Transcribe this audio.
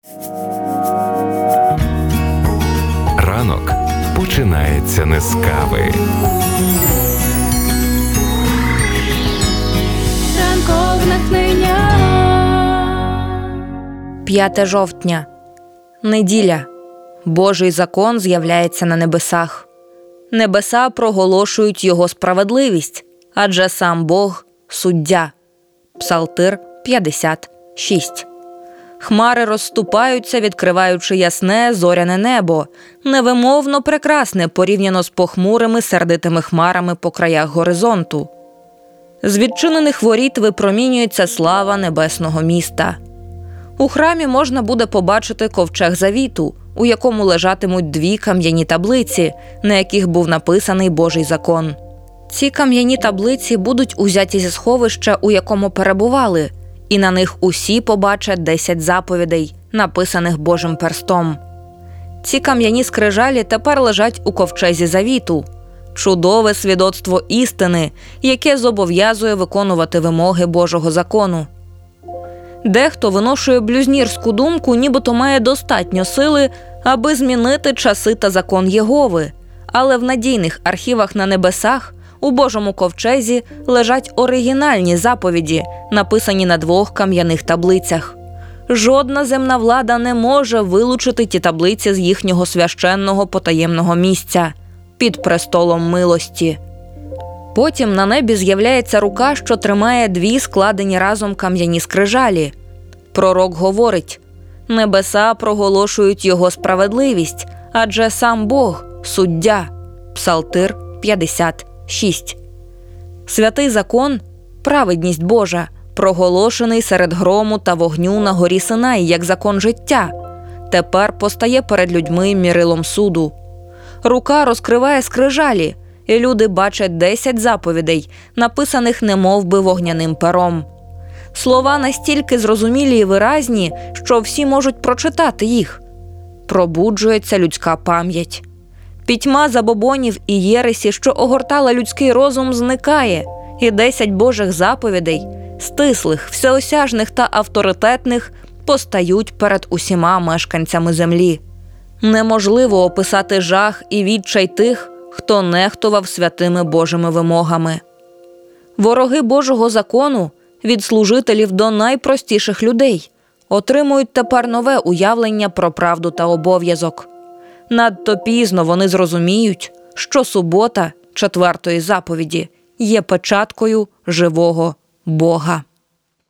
Ранок починається не з кави. Ранкове натхнення. 5 жовтня. Неділя. Божий закон з'являється на небесах. Небеса проголошують його справедливість, адже сам Бог – суддя. Псалтир 56. Хмари розступаються, відкриваючи ясне зоряне небо, невимовно прекрасне порівняно з похмурими сердитими хмарами по краях горизонту. З відчинених воріт випромінюється слава небесного міста. У храмі можна буде побачити ковчег завіту, у якому лежатимуть 2 кам'яні таблиці, на яких був написаний Божий закон. Ці кам'яні таблиці будуть узяті зі сховища, у якому перебували, і на них усі побачать 10 заповідей, написаних Божим перстом. Ці кам'яні скрижалі тепер лежать у ковчезі завіту. Чудове свідоцтво істини, яке зобов'язує виконувати вимоги Божого закону. Дехто виношує блюзнірську думку, нібито має достатньо сили, аби змінити часи та закон Єгови. Але в надійних архівах на небесах у Божому ковчезі лежать оригінальні заповіді, написані на 2 кам'яних таблицях. Жодна земна влада не може вилучити ті таблиці з їхнього священного потаємного місця – під престолом милості. Потім на небі з'являється рука, що тримає 2 складені разом кам'яні скрижалі. Пророк говорить: «Небеса проголошують його справедливість, адже сам Бог – суддя». Псалтир 56. Святий закон – праведність Божа, проголошений серед грому та вогню на горі Синай як закон життя, тепер постає перед людьми мірилом суду. Рука розкриває скрижалі, і люди бачать 10 заповідей, написаних немовби вогняним пером. Слова настільки зрозумілі і виразні, що всі можуть прочитати їх. Пробуджується людська пам'ять. Пітьма забобонів і єресі, що огортала людський розум, зникає, і 10 Божих заповідей, стислих, всеосяжних та авторитетних, постають перед усіма мешканцями землі. Неможливо описати жах і відчай тих, хто нехтував святими Божими вимогами. Вороги Божого закону, від служителів до найпростіших людей, отримують тепер нове уявлення про правду та обов'язок. Надто пізно вони зрозуміють, що субота 4-ї заповіді є печаткою живого Бога.